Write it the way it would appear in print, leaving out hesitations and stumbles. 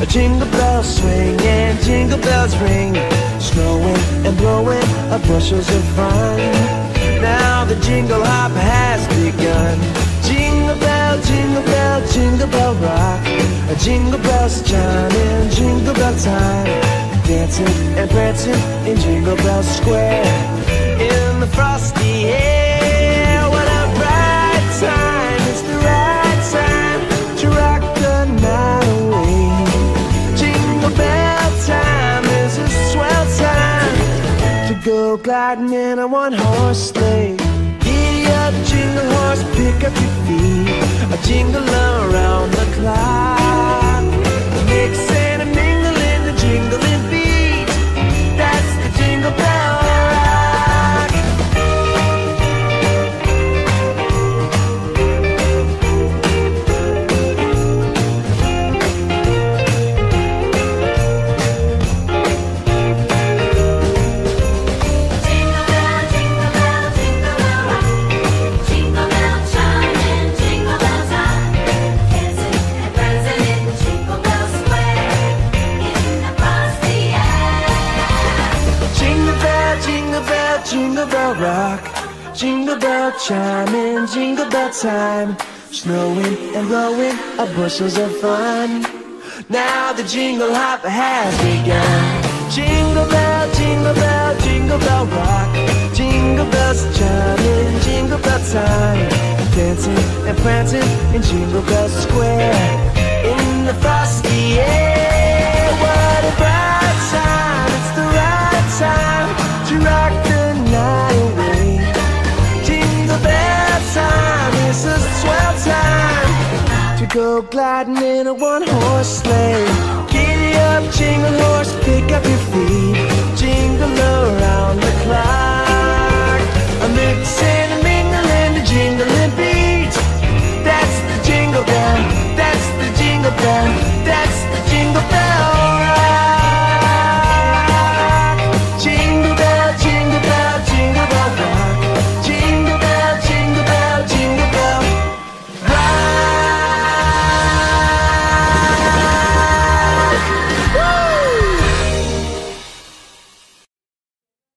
Jingle bells swing and jingle bells ring, snowing and blowing bushels of fun. Now the jingle hop has begun. Jingle bell, jingle bell, jingle bell rock. Jingle bells chiming, jingle bell time, dancing and prancing in Jingle Bell Square. In the frosty air, what a bright time! It's the right time to rock the night away. Jingle bell time is a swell time to go gliding in a one-horse sleigh. Giddy up, jingle horse, pick up your feet, a jingle around the clock. Mix and a mingle in the jingling beat. That's the Jingle Bell Rock. Jingle bell, jingle bell, jingle bell rock. Jingle bell chiming, jingle bell time, dancing and prancing in Jingle Bell Square. In the frosty air. Jingle bell, jingle bell, jingle bell rock. Jingle bell chiming, jingle bell time, snowing and blowing bushels of fun. Now the jingle hop has begun. Jingle bell, jingle bell, jingle bell rock. Jingle bells chiming, jingle bell time, dancing and prancing in Jingle Bell Square. In the frosty air, what a bright time! It's the right time to rock the night away. Jingle bell time is a swell time to go gliding in a one-horse sleigh.